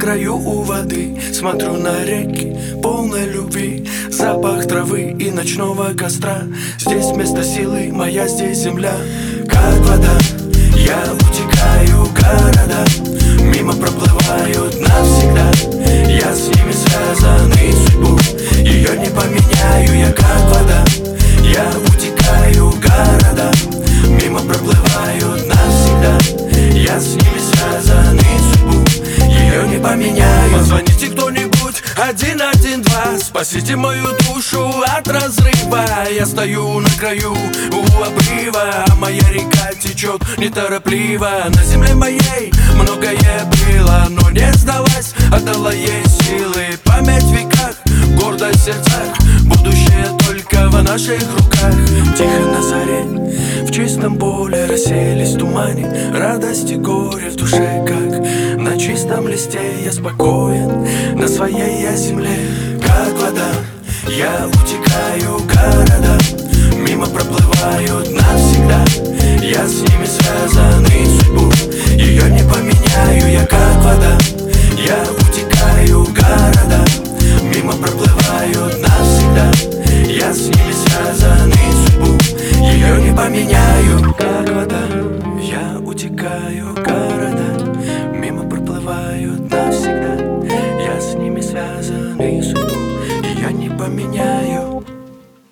краю у воды, смотрю на реки, полной любви. Запах травы и ночного костра. Здесь место силы, моя здесь земля. Как вода, я утекаю, города мимо проплывают навсегда. Я с ними связан, и судьбу ее не поменяю. Я как вода, я утекаю, города мимо проплывают навсегда. Я с ними связан, и судьбу ее не поменяю. Позвоните кто-нибудь 112, спасите мою душу от разрыва. Я стою на краю у обрыва, а моя река течет неторопливо. На земле моей многое было, но не сдалась, отдала ей силы. Память в веках, гордость в сердцах, будущее только в наших руках. Тихо на заре, в чистом поле рассеялись в тумане радость и горе в душе, как на чистом листе. Я спокоен на своей я земле. Как вода, я утекаю,